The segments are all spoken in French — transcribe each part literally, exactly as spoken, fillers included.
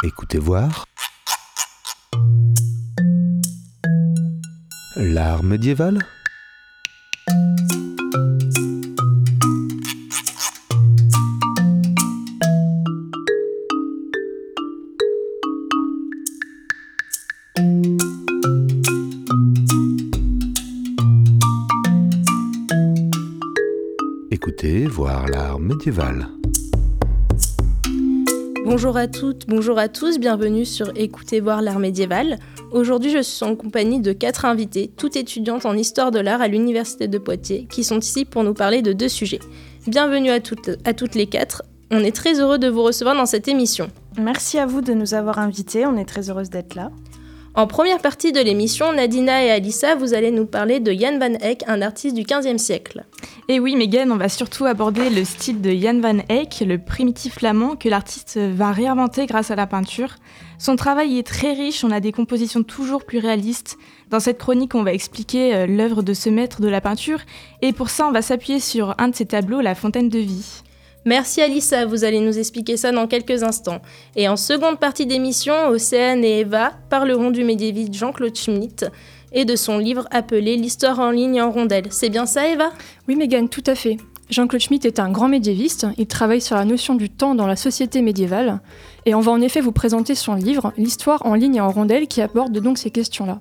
Écoutez voir. L'art médiéval. Écoutez voir l'art médiéval. Bonjour à toutes, bonjour à tous, bienvenue sur Écoutez voir l'art médiéval. Aujourd'hui, je suis en compagnie de quatre invités, toutes étudiantes en histoire de l'art à l'Université de Poitiers, qui sont ici pour nous parler de deux sujets. Bienvenue à toutes, à toutes les quatre, on est très heureux de vous recevoir dans cette émission. Merci à vous de nous avoir invités, on est très heureuse d'être là. En première partie de l'émission, Nadina et Alissa, vous allez nous parler de Jan van Eyck, un artiste du quinzième siècle. Et oui, Megan, on va surtout aborder le style de Jan van Eyck, le primitif flamand que l'artiste va réinventer grâce à la peinture. Son travail est très riche, on a des compositions toujours plus réalistes. Dans cette chronique, on va expliquer l'œuvre de ce maître de la peinture, et pour ça, on va s'appuyer sur un de ses tableaux, La Fontaine de Vie. Merci Alissa, vous allez nous expliquer ça dans quelques instants. Et en seconde partie d'émission, Océane et Eva parleront du médiéviste Jean-Claude Schmitt et de son livre appelé L'histoire en ligne et en rondelle. C'est bien ça, Eva ? Oui, Megan, tout à fait. Jean-Claude Schmitt est un grand médiéviste. Il travaille sur la notion du temps dans la société médiévale. Et on va en effet vous présenter son livre, L'histoire en ligne et en rondelle, qui aborde donc ces questions-là.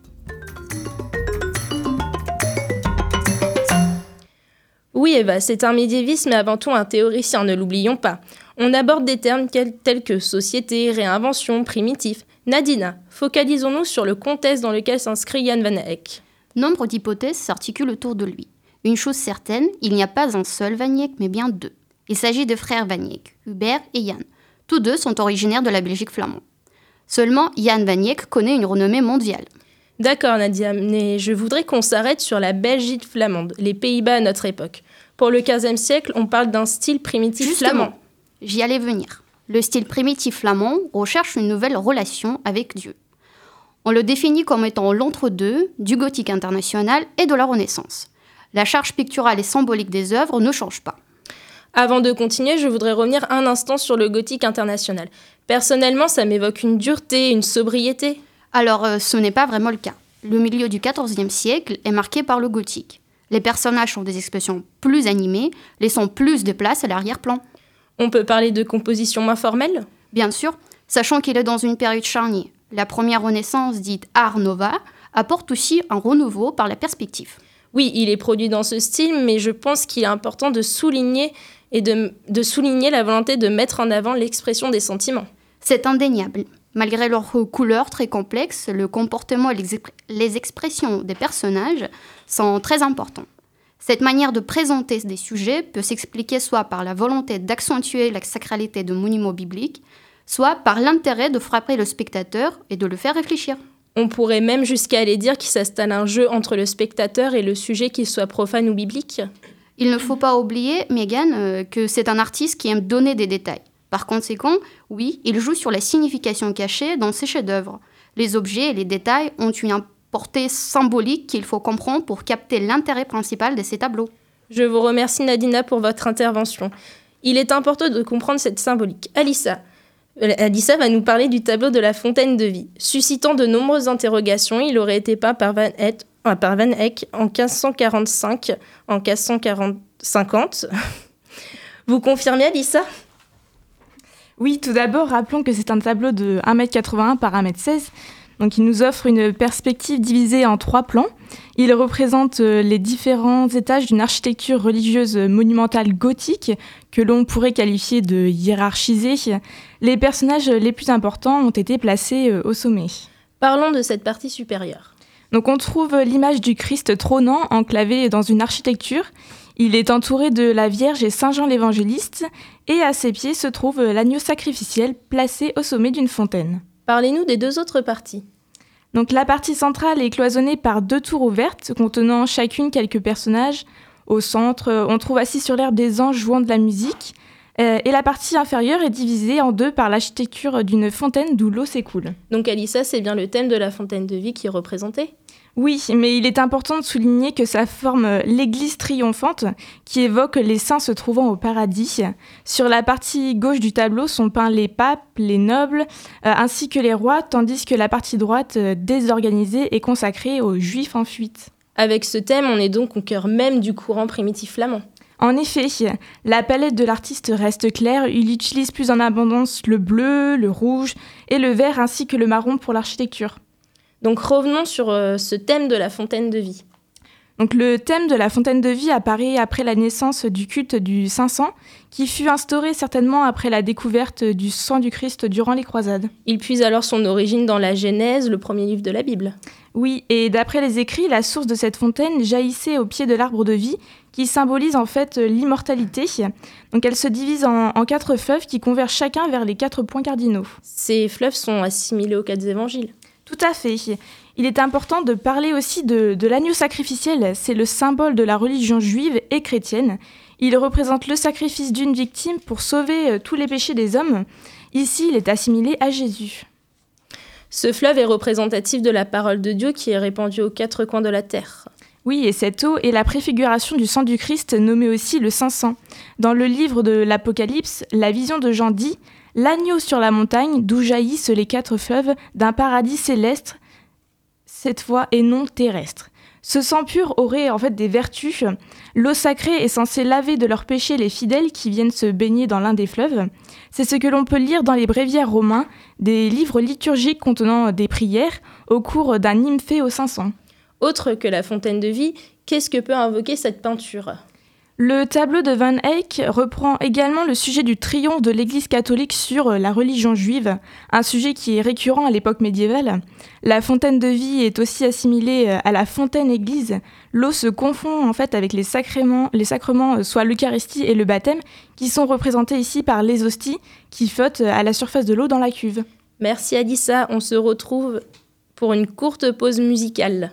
Oui, Eva, c'est un médiéviste, mais avant tout un théoricien, ne l'oublions pas. On aborde des termes tels que société, réinvention, primitif. Nadina, focalisons-nous sur le contexte dans lequel s'inscrit Jan van Eyck. Nombre d'hypothèses s'articulent autour de lui. Une chose certaine, il n'y a pas un seul Van Eyck, mais bien deux. Il s'agit de frères Van Eyck, Hubert et Jan. Tous deux sont originaires de la Belgique flamande. Seulement, Jan van Eyck connaît une renommée mondiale. D'accord, Nadia, mais je voudrais qu'on s'arrête sur la Belgique flamande, les Pays-Bas à notre époque. Pour le quinzième siècle, on parle d'un style primitif Justement, flamand. J'y allais venir. Le style primitif flamand recherche une nouvelle relation avec Dieu. On le définit comme étant l'entre-deux du gothique international et de la Renaissance. La charge picturale et symbolique des œuvres ne change pas. Avant de continuer, je voudrais revenir un instant sur le gothique international. Personnellement, ça m'évoque une dureté, une sobriété. Alors, euh, ce n'est pas vraiment le cas. Le milieu du quatorzième siècle est marqué par le gothique. Les personnages ont des expressions plus animées, laissant plus de place à l'arrière-plan. On peut parler de composition moins formelle ? Bien sûr, sachant qu'il est dans une période charnière. La première Renaissance, dite Art Nova, apporte aussi un renouveau par la perspective. Oui, il est produit dans ce style, mais je pense qu'il est important de souligner, et de, de souligner la volonté de mettre en avant l'expression des sentiments. C'est indéniable. Malgré leurs couleurs très complexes, le comportement et les, exp- les expressions des personnages sont très importants. Cette manière de présenter des sujets peut s'expliquer soit par la volonté d'accentuer la sacralité de monuments bibliques, soit par l'intérêt de frapper le spectateur et de le faire réfléchir. On pourrait même jusqu'à aller dire qu'il s'installe un jeu entre le spectateur et le sujet, qu'il soit profane ou biblique. Il ne faut pas oublier, Megan, euh, que c'est un artiste qui aime donner des détails. Par conséquent, oui, il joue sur la signification cachée dans ses chefs-d'œuvre. Les objets et les détails ont une portée symbolique qu'il faut comprendre pour capter l'intérêt principal de ces tableaux. Je vous remercie Nadina pour votre intervention. Il est important de comprendre cette symbolique. Alissa, Alissa va nous parler du tableau de la Fontaine de Vie. Suscitant de nombreuses interrogations, il aurait été peint par Van Eyck, euh, par Van Eyck en quinze cent quarante-cinq, en quinze cent cinquante. Vous confirmez, Alissa ? Oui, tout d'abord, rappelons que c'est un tableau de un mètre quatre-vingt-un par un mètre seize. Donc, il nous offre une perspective divisée en trois plans. Il représente les différents étages d'une architecture religieuse monumentale gothique que l'on pourrait qualifier de hiérarchisée. Les personnages les plus importants ont été placés au sommet. Parlons de cette partie supérieure. Donc, on trouve l'image du Christ trônant enclavé dans une architecture. Il est entouré de la Vierge et Saint Jean l'Évangéliste, et à ses pieds se trouve l'agneau sacrificiel placé au sommet d'une fontaine. Parlez-nous des deux autres parties. Donc la partie centrale est cloisonnée par deux tours ouvertes, contenant chacune quelques personnages. Au centre, on trouve assis sur l'herbe des anges jouant de la musique, euh, et la partie inférieure est divisée en deux par l'architecture d'une fontaine d'où l'eau s'écoule. Donc Alissa, c'est bien le thème de la Fontaine de Vie qui est représenté ? Oui, mais il est important de souligner que ça forme l'église triomphante qui évoque les saints se trouvant au paradis. Sur la partie gauche du tableau sont peints les papes, les nobles, euh, ainsi que les rois, tandis que la partie droite, euh, désorganisée, est consacrée aux juifs en fuite. Avec ce thème, on est donc au cœur même du courant primitif flamand. En effet, la palette de l'artiste reste claire, il utilise plus en abondance le bleu, le rouge et le vert ainsi que le marron pour l'architecture. Donc revenons sur euh, ce thème de la fontaine de vie. Donc, le thème de la fontaine de vie apparaît après la naissance du culte du cinq cents, qui fut instauré certainement après la découverte du sang du Christ durant les croisades. Il puise alors son origine dans la Genèse, le premier livre de la Bible. Oui, et d'après les écrits, la source de cette fontaine jaillissait au pied de l'arbre de vie, qui symbolise en fait l'immortalité. Donc elle se divise en, en quatre fleuves qui convergent chacun vers les quatre points cardinaux. Ces fleuves sont assimilés aux quatre évangiles. Tout à fait. Il est important de parler aussi de, de l'agneau sacrificiel. C'est le symbole de la religion juive et chrétienne. Il représente le sacrifice d'une victime pour sauver tous les péchés des hommes. Ici, il est assimilé à Jésus. Ce fleuve est représentatif de la parole de Dieu qui est répandue aux quatre coins de la terre. Oui, et cette eau est la préfiguration du sang du Christ, nommé aussi le Saint-Sang. Dans le livre de l'Apocalypse, la vision de Jean dit « L'agneau sur la montagne, d'où jaillissent les quatre fleuves, d'un paradis céleste, cette fois et non terrestre. » Ce sang pur aurait en fait des vertus. L'eau sacrée est censée laver de leurs péchés les fidèles qui viennent se baigner dans l'un des fleuves. C'est ce que l'on peut lire dans les bréviaires romains, des livres liturgiques contenant des prières, au cours d'un hymne fait au cinq cents. Autre que la fontaine de vie, qu'est-ce que peut invoquer cette peinture ? Le tableau de Van Eyck reprend également le sujet du triomphe de l'Église catholique sur la religion juive, un sujet qui est récurrent à l'époque médiévale. La fontaine de vie est aussi assimilée à la fontaine-église. L'eau se confond en fait avec les sacrements, les sacrements, soit l'Eucharistie et le baptême, qui sont représentés ici par les hosties qui flottent à la surface de l'eau dans la cuve. Merci Adissa, on se retrouve pour une courte pause musicale.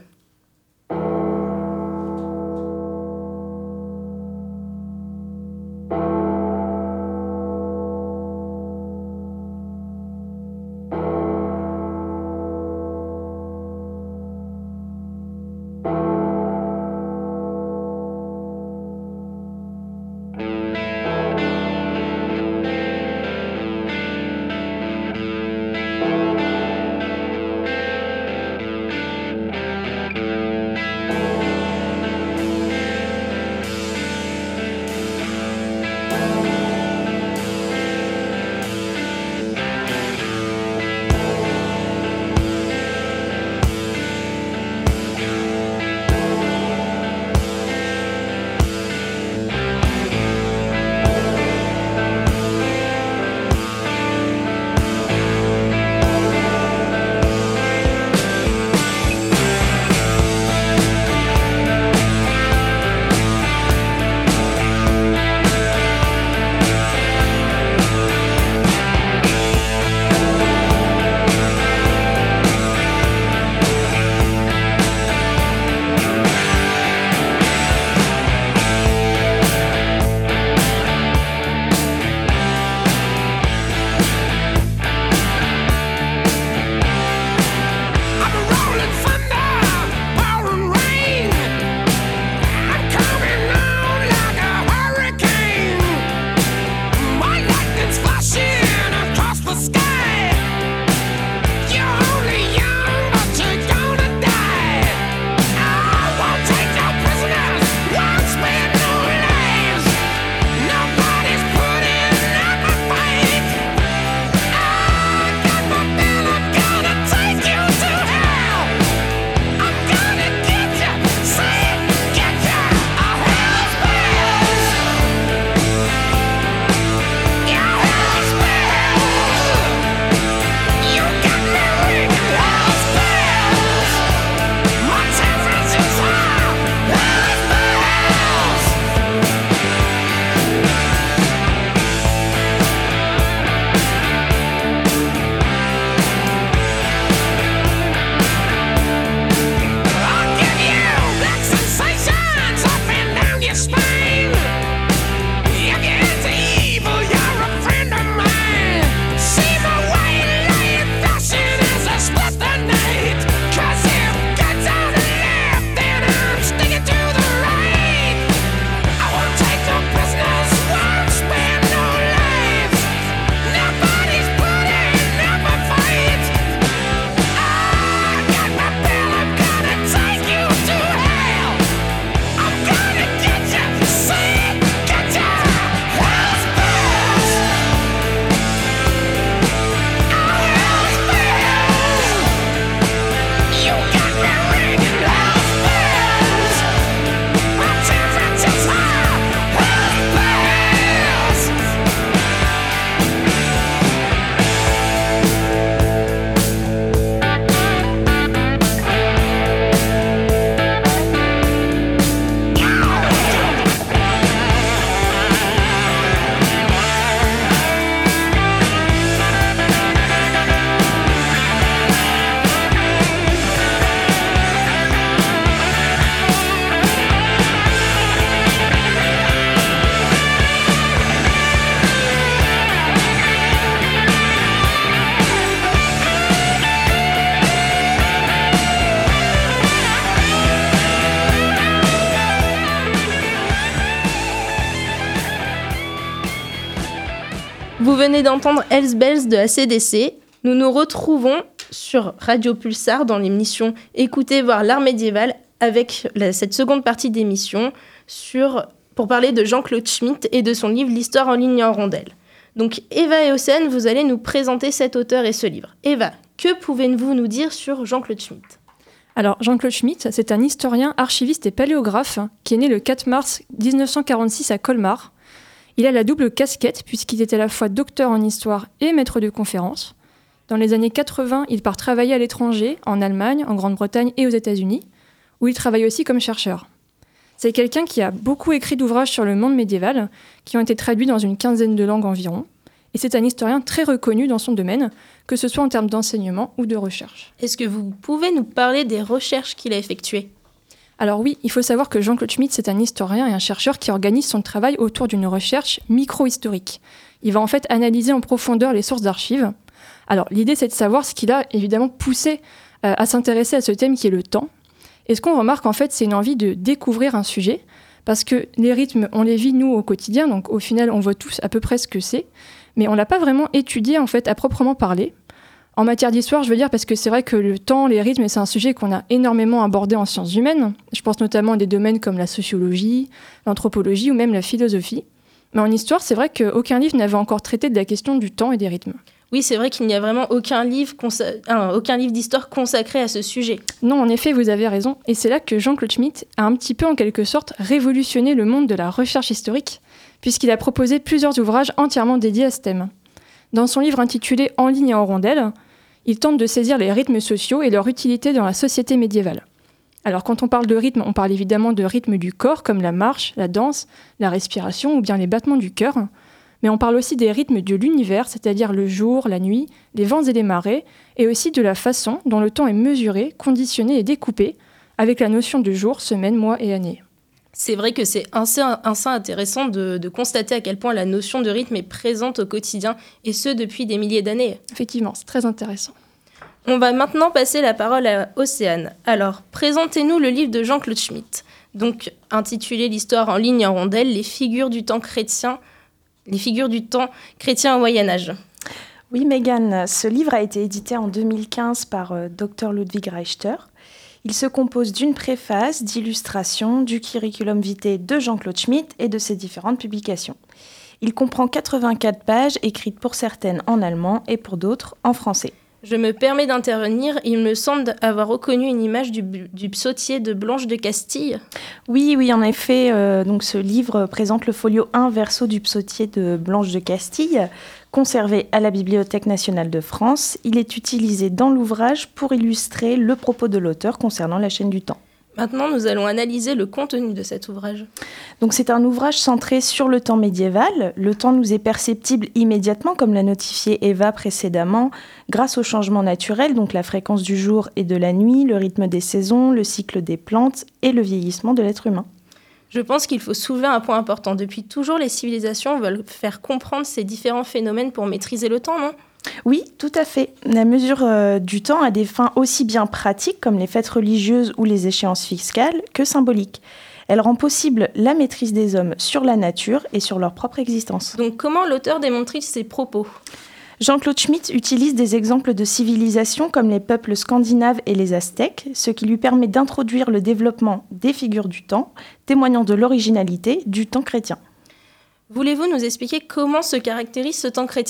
Vous venez d'entendre Hells Bells de A C D C. Nous nous retrouvons sur Radio Pulsar dans l'émission Écoutez voir l'art médiéval avec la, cette seconde partie d'émission sur, pour parler de Jean-Claude Schmitt et de son livre L'histoire en ligne et en rondelle. Donc Eva et Océane, vous allez nous présenter cet auteur et ce livre. Eva, que pouvez-vous nous dire sur Jean-Claude Schmitt ? Alors, Jean-Claude Schmitt, c'est un historien, archiviste et paléographe qui est né le quatre mars dix-neuf cent quarante-six à Colmar. Il a la double casquette puisqu'il était à la fois docteur en histoire et maître de conférences. Dans les années quatre-vingts, il part travailler à l'étranger, en Allemagne, en Grande-Bretagne et aux États-Unis, où il travaille aussi comme chercheur. C'est quelqu'un qui a beaucoup écrit d'ouvrages sur le monde médiéval, qui ont été traduits dans une quinzaine de langues environ. Et c'est un historien très reconnu dans son domaine, que ce soit en termes d'enseignement ou de recherche. Est-ce que vous pouvez nous parler des recherches qu'il a effectuées ? Alors oui, il faut savoir que Jean-Claude Schmitt, c'est un historien et un chercheur qui organise son travail autour d'une recherche micro-historique. Il va en fait analyser en profondeur les sources d'archives. Alors l'idée, c'est de savoir ce qui l'a évidemment poussé euh, à s'intéresser à ce thème qui est le temps. Et ce qu'on remarque, en fait, c'est une envie de découvrir un sujet, parce que les rythmes, on les vit, nous, au quotidien, donc au final, on voit tous à peu près ce que c'est, mais on ne l'a pas vraiment étudié, en fait, à proprement parler. En matière d'histoire, je veux dire, parce que c'est vrai que le temps, les rythmes, c'est un sujet qu'on a énormément abordé en sciences humaines. Je pense notamment à des domaines comme la sociologie, l'anthropologie ou même la philosophie. Mais en histoire, c'est vrai qu'aucun livre n'avait encore traité de la question du temps et des rythmes. Oui, c'est vrai qu'il n'y a vraiment aucun livre, consa- euh, aucun livre d'histoire consacré à ce sujet. Non, en effet, vous avez raison. Et c'est là que Jean-Claude Schmitt a un petit peu, en quelque sorte, révolutionné le monde de la recherche historique, puisqu'il a proposé plusieurs ouvrages entièrement dédiés à ce thème. Dans son livre intitulé « En ligne et en rondelle », il tente de saisir les rythmes sociaux et leur utilité dans la société médiévale. Alors, quand on parle de rythme, on parle évidemment de rythme du corps, comme la marche, la danse, la respiration ou bien les battements du cœur. Mais on parle aussi des rythmes de l'univers, c'est-à-dire le jour, la nuit, les vents et les marées, et aussi de la façon dont le temps est mesuré, conditionné et découpé, avec la notion de jour, semaine, mois et année. C'est vrai que c'est assez, assez intéressant de, de constater à quel point la notion de rythme est présente au quotidien, et ce depuis des milliers d'années. Effectivement, c'est très intéressant. On va maintenant passer la parole à Océane. Alors, présentez-nous le livre de Jean-Claude Schmitt, donc intitulé L'histoire en ligne et en rondelle, les figures du temps chrétien, les figures du temps chrétien au Moyen-Âge. Oui, Mégane, ce livre a été édité en deux mille quinze par euh, docteur Ludwig Reichter. Il se compose d'une préface, d'illustrations, du curriculum vitae de Jean-Claude Schmitt et de ses différentes publications. Il comprend quatre-vingt-quatre pages, écrites pour certaines en allemand et pour d'autres en français. Je me permets d'intervenir, il me semble avoir reconnu une image du, du psautier de Blanche de Castille. Oui, oui, en effet, euh, donc ce livre présente le folio un verso du psautier de Blanche de Castille, conservé à la Bibliothèque nationale de France. Il est utilisé dans l'ouvrage pour illustrer le propos de l'auteur concernant la chaîne du temps. Maintenant, nous allons analyser le contenu de cet ouvrage. Donc, c'est un ouvrage centré sur le temps médiéval. Le temps nous est perceptible immédiatement, comme l'a notifié Eva précédemment, grâce aux changements naturels, donc la fréquence du jour et de la nuit, le rythme des saisons, le cycle des plantes et le vieillissement de l'être humain. Je pense qu'il faut soulever un point important. Depuis toujours, les civilisations veulent faire comprendre ces différents phénomènes pour maîtriser le temps, non ? Oui, tout à fait. La mesure euh, du temps a des fins aussi bien pratiques, comme les fêtes religieuses ou les échéances fiscales, que symboliques. Elle rend possible la maîtrise des hommes sur la nature et sur leur propre existence. Donc comment l'auteur démontre-t-il ses propos ? Jean-Claude Schmitt utilise des exemples de civilisations comme les peuples scandinaves et les Aztèques, ce qui lui permet d'introduire le développement des figures du temps, témoignant de l'originalité du temps chrétien. Voulez-vous nous expliquer comment se caractérise ce temps chrétien ?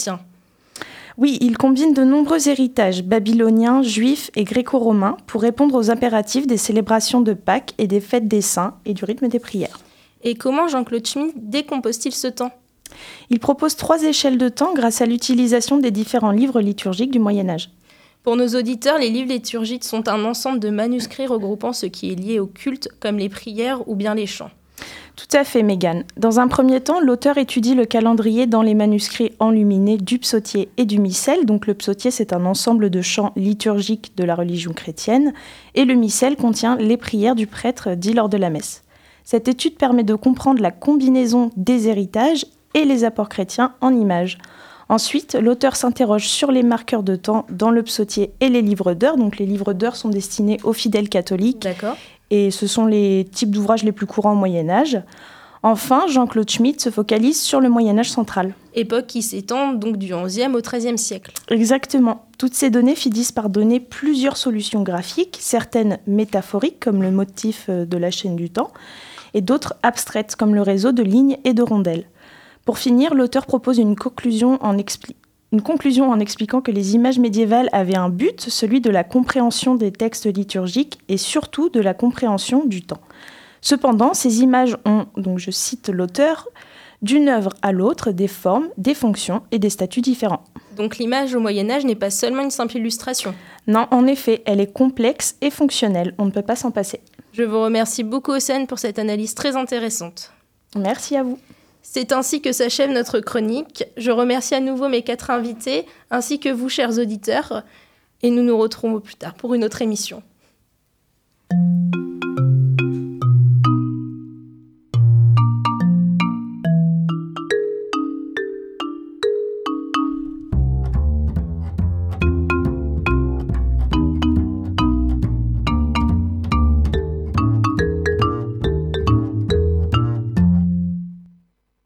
Oui, il combine de nombreux héritages babyloniens, juifs et gréco-romains pour répondre aux impératifs des célébrations de Pâques et des fêtes des saints et du rythme des prières. Et comment Jean-Claude Schmitt décompose-t-il ce temps ? Il propose trois échelles de temps grâce à l'utilisation des différents livres liturgiques du Moyen-Âge. Pour nos auditeurs, les livres liturgiques sont un ensemble de manuscrits regroupant ce qui est lié au culte, comme les prières ou bien les chants. Tout à fait, Mégane. Dans un premier temps, l'auteur étudie le calendrier dans les manuscrits enluminés du psautier et du missel. Donc le psautier, c'est un ensemble de chants liturgiques de la religion chrétienne, et le missel contient les prières du prêtre dit lors de la messe. Cette étude permet de comprendre la combinaison des héritages et les apports chrétiens en images. Ensuite, l'auteur s'interroge sur les marqueurs de temps dans le psautier et les livres d'heures. Donc les livres d'heures sont destinés aux fidèles catholiques. D'accord. Et ce sont les types d'ouvrages les plus courants au Moyen-Âge. Enfin, Jean-Claude Schmitt se focalise sur le Moyen-Âge central. Époque qui s'étend donc du onzième au treizième siècle. Exactement. Toutes ces données finissent par donner plusieurs solutions graphiques, certaines métaphoriques comme le motif de la chaîne du temps, et d'autres abstraites comme le réseau de lignes et de rondelles. Pour finir, l'auteur propose une conclusion en, expli- une conclusion en expliquant que les images médiévales avaient un but, celui de la compréhension des textes liturgiques et surtout de la compréhension du temps. Cependant, ces images ont, donc je cite l'auteur, d'une œuvre à l'autre des formes, des fonctions et des statuts différents. Donc l'image au Moyen-Âge n'est pas seulement une simple illustration. Non, en effet, elle est complexe et fonctionnelle, on ne peut pas s'en passer. Je vous remercie beaucoup, Océane, pour cette analyse très intéressante. Merci à vous. C'est ainsi que s'achève notre chronique. Je remercie à nouveau mes quatre invités, ainsi que vous, chers auditeurs, et nous nous retrouvons plus tard pour une autre émission.